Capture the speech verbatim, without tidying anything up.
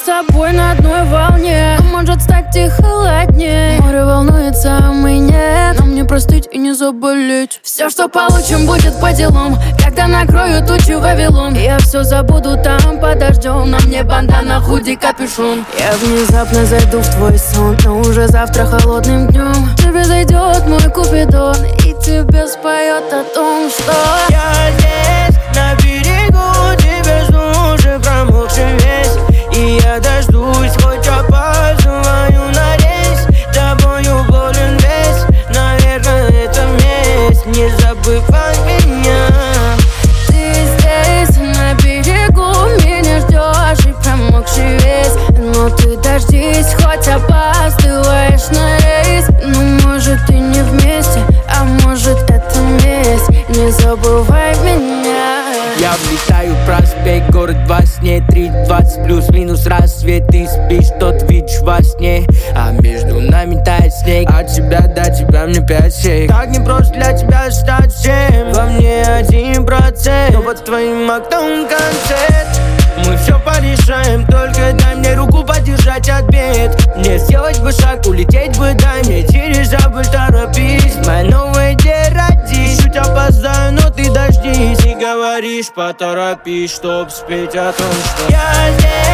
тобой на одной волне, а может стать и холоднее. Море волнуется, а мы нет. Нам не простить и не заболеть. Все, что получим, будет по делам. Когда накрою тучи Вавилон, я все забуду там под дождем. На мне бандана, худи, капюшон. Я внезапно зайду в твой сон, но уже завтра холодным днем тебе зайдет мой купидон и тебе споет о том, что я здесь, на берегу, тебя жду, уже промокший весь. И я дождусь, хоть опаздываю на рейс. Тобою болен весь, наверное, это месть. Не забывай меня. Ты здесь, на берегу, меня ждешь и промокший весь. Но ты дождись, хоть опаздываешь на рейс. Ну, может, и не вместе, а может, это месть. Не забывай меня. Я влетаю в проспект, город во сне. Три двадцать плюс-минус рассвет. Ты спишь, тот видишь во сне, а между нами тает снег. От тебя до тебя мне пять шейк. Так не просто для тебя стать всем. Во мне один процент, но под твоим окном концерт. Мы все порешаем, только дай мне руку подержать от бед. Мне сделать бы шаг, улететь бы, дай мне дирижабль, торопись. Моя новая идея родись. Чуть опоздаю, но ты дождись. И говоришь, поторопись, чтоб спеть о том, что я здесь.